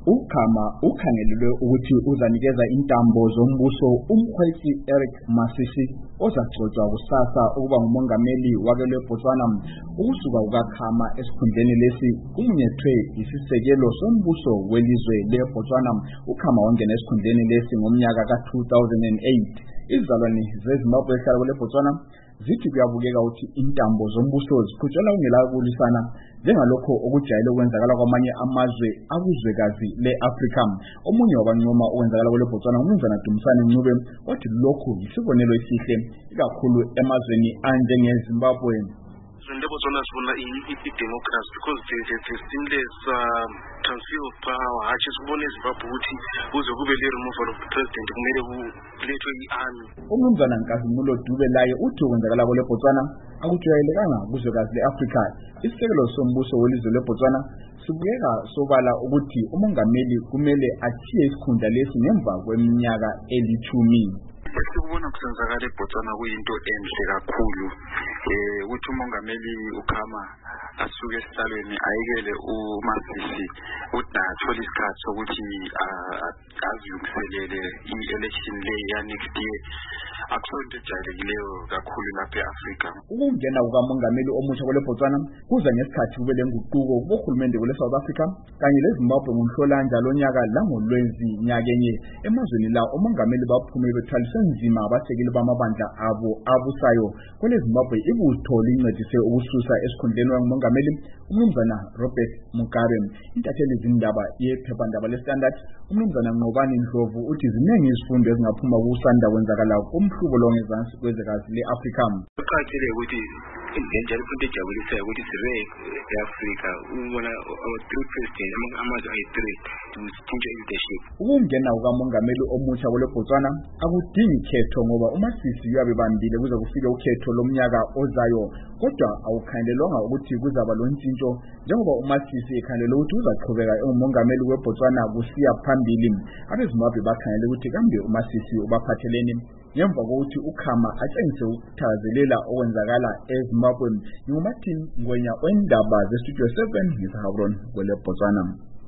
Ukhama ukhangelelwe ukuthi uzanikeza intambo zombuso umkhwethi Eric Masisi ozagcotshwa kusasa ukuba ngumongameli wakele Botswana. Ukusuka kukaKhama esikhundleni lesi kumunyethwe isisekelo sombuso welizwe leBotswana. Ukhama wangena esikhundleni lesi ngomnyaka ka-2008. Izizalwane zeZimbabwe ehlala kule Botswana zithi kuyabukeka ukuthi intambo zombuso ziqhutshela ungela kulisana njengalokho okujayele ukwenzakala kwamanye amazwe akuzwekazi le-Afrika. Omunye wabancoma okwenzakala kule Botswana uMnumzana Dumisani Ncube wathi lokhu yisibonelo esihle ikakhulu emazweni anjengeZimbabwe. Botswana sifuna i-democracy because the seamless transfer of power hatshi sibone eZimbabwe ukuthi kuze kube le removal of the president kumele kulethwe i-army. uMnumzana Nkazimulo Dube laye uthi ukwenzakala kule Botswana akujwayelekanga kuzwekazi le-Afrika. Isisekelo sombuso welizwe leBotswana sibukeka sobala ukuthi umongameli kumele athiye isikhundla lesi ngemva kweminyaka eli-10. Esibona kusenzakala eBotswana kuyinto enhle kakhulu ukuthi umongameli uKhama asuke esihlalweni ayekele uMasisi ukuthi athola isikhathi sokuthi azilungiselele i-election le ya next year. Akusonto ejayelekileyo kakhulu lapha eAfrika. Ukungena kukamongameli omusha kule Botswana kuza ngesikhathi kube lenguquko kuhulumende kule South Africa kanye leZimbabwe ngoMhlolanja lonyaka langolwezi nyakenye. Emazweni la umongameli baphume bethwaliswe nzima abasekeli bamabandla abo abusayo. Kule Zimbabwe ibutho lincedise ukususa esikhundleni wengumongameli uMnumzana Robert Mugabe. Intatheli zindaba yephephandaba leStandard uMnumzana Nqobani Ndlovu uthi ziningi izifundo ezingaphuma kusanda kwenzakala kumhlubo longezansi kwezwekazi le-Afrika. Kuqakathekile ukuthi njalo into ejabulisayo ukuthi sire e-Afrika ubona ama-3 president amazwe ayi-3 kushintsha leadership. Ukungena kukamongameli omutsha kule Botswana akudingi khetho ngoba uMasisi uyabe bambile kuze kufike ukhetho lomnyaka ozayo, kodwa awukhangelelwanga ukuthi kuzaba lontshintsho njengoba uMasisi ekhangelele ukuthi uzaqhubeka engumongameli weBotswana kusiya phambili. AbeZimbabwe bakhangelele ukuthi kambe uMasisi ubaphatheleni ngemva kokuthi uKhama atshengise ukuthakazelela okwenzakala eZimbabwe. NguMartin Ngwenya wendaba zeStudio 7 ngiseHabron kwele Botswana.